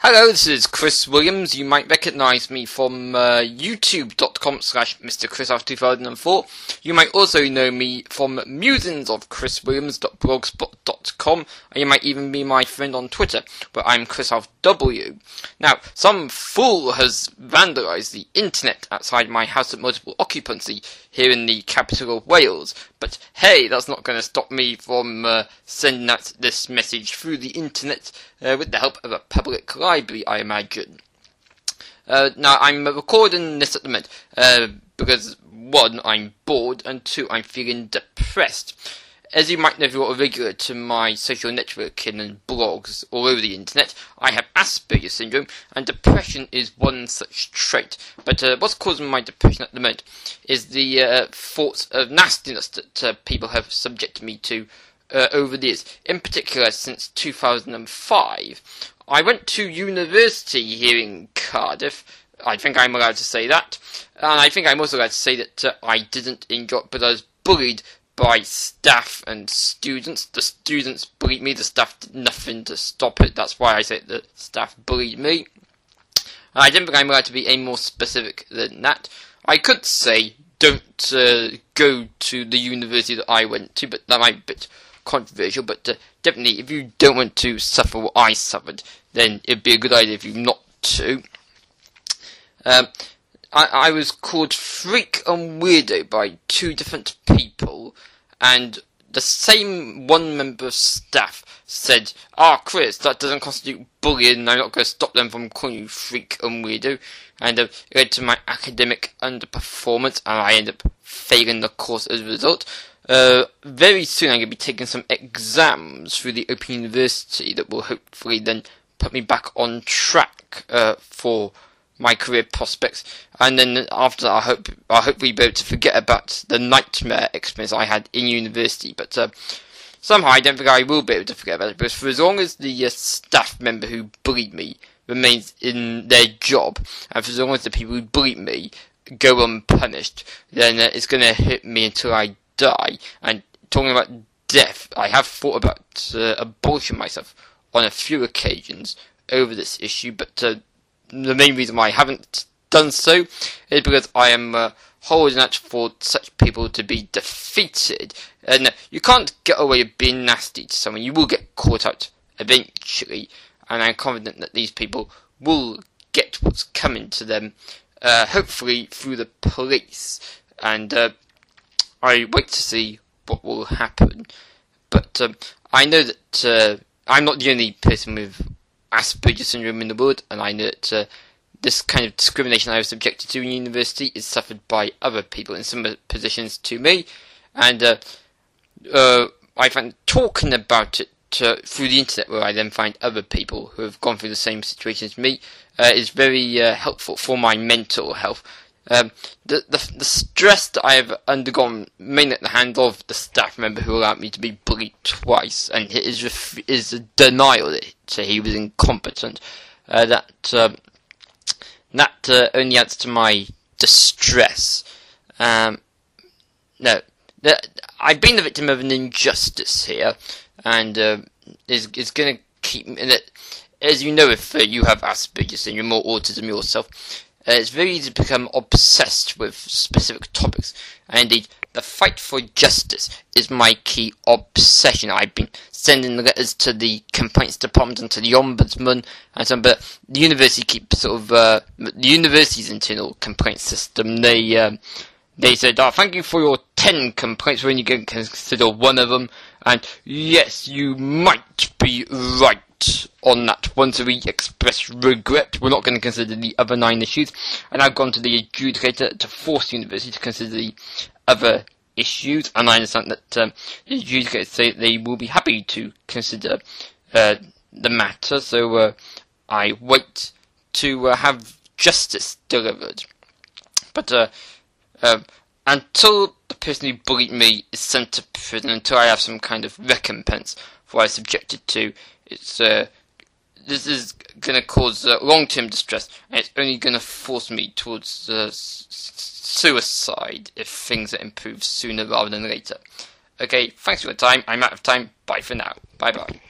Hello, this is Chris Williams. You might recognise me from youtube.com/MrChrisOf2004. You might also know me from musingsofchriswilliams.blogspot.com, and you might even be my friend on Twitter, where I'm ChrisOfW. Now, some fool has vandalised the internet outside my house at multiple occupancy here in the capital of Wales, but hey, that's not going to stop me from sending out this message through the internet with the help of a public library, I imagine. Now, I'm recording this at the moment because, one, I'm bored, and two, I'm feeling depressed. As you might know if you're a regular to my social networking and blogs all over the internet, I have Asperger's syndrome, and depression is one such trait. But what's causing my depression at the moment is the thoughts of nastiness that people have subjected me to over the years. In particular, since 2005. I went to university here in Cardiff. I think I'm allowed to say that. And I think I'm also allowed to say that I didn't enjoy it, but I was bullied by staff and students. The students bullied me, the staff did nothing to stop it. That's why I say the staff bullied me. And I don't think I'm allowed to be any more specific than that. I could say don't go to the university that I went to, but that might be a bit controversial. But definitely, if you don't want to suffer what I suffered, then it'd be a good idea for you not to. I was called freak and weirdo by two different people, and the same one member of staff said, Chris, that doesn't constitute bullying, and I'm not going to stop them from calling you freak and weirdo, and it led to my academic underperformance, and I ended up failing the course as a result. Very soon I'm going to be taking some exams through the Open University that will hopefully then put me back on track for my career prospects, and then after that I'll hopefully be able to forget about the nightmare experience I had in university, but somehow I don't think I will be able to forget about it, because for as long as the staff member who bullied me remains in their job, and for as long as the people who bullied me go unpunished, then it's going to hit me until I die. And talking about death, I have thought about abortion myself on a few occasions over this issue, but the main reason why I haven't done so is because I am holding out for such people to be defeated. And you can't get away with being nasty to someone. You will get caught out eventually, and I'm confident that these people will get what's coming to them, hopefully through the police. And I wait to see what will happen. But I know that I'm not the only person with Asperger's syndrome in the world, and I know that this kind of discrimination I was subjected to in university is suffered by other people in similar positions to me, and I find talking about it through the internet, where I then find other people who have gone through the same situation as me, is very helpful for my mental health. The stress that I have undergone, mainly at the hands of the staff member who allowed me to be bullied twice, and his a denial that he was incompetent, that only adds to my distress. I've been the victim of an injustice here, and is going to keep me in it. As you know, if you have Asperger's syndrome or autism yourself, it's very easy to become obsessed with specific topics, and indeed, the fight for justice is my key obsession. I've been sending letters to the complaints department and to the ombudsman, and some, but the university keeps the university's internal complaint system. They said, thank you for your 10 complaints, we're only going to consider one of them, and yes, you might be right on that one, so we express regret. We're not going to consider the other 9 issues, and I've gone to the adjudicator to force the university to consider the other issues, and I understand that the adjudicators say they will be happy to consider the matter, so I wait to have justice delivered. But until the person who bullied me is sent to prison, until I have some kind of recompense for what I was subjected to, this is going to cause long-term distress, and it's only going to force me towards suicide if things are improved sooner rather than later. Okay, thanks for your time. I'm out of time. Bye for now. Bye-bye.